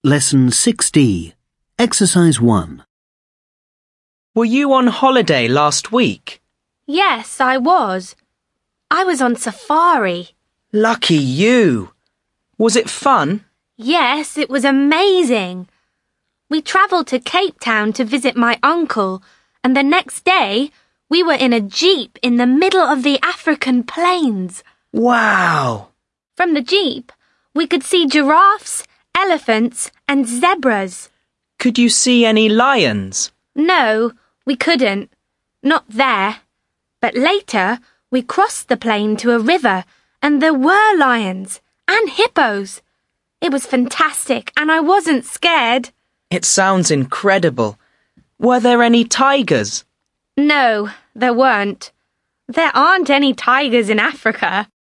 Lesson 6D, Exercise 1. Were you on holiday last week? Yes, I was. I was on safari. Lucky you! Was it fun? Yes, it was amazing. We travelled to Cape Town to visit my uncle, and the next day we were in a jeep in the middle of the African plains. Wow! From the jeep, we could see giraffes, elephants, and zebras. Could you see any lions? No, we couldn't. Not there. But later, we crossed the plain to a river, and there were lions and hippos. It was fantastic, and I wasn't scared. It sounds incredible. Were there any tigers? No, there weren't. There aren't any tigers in Africa.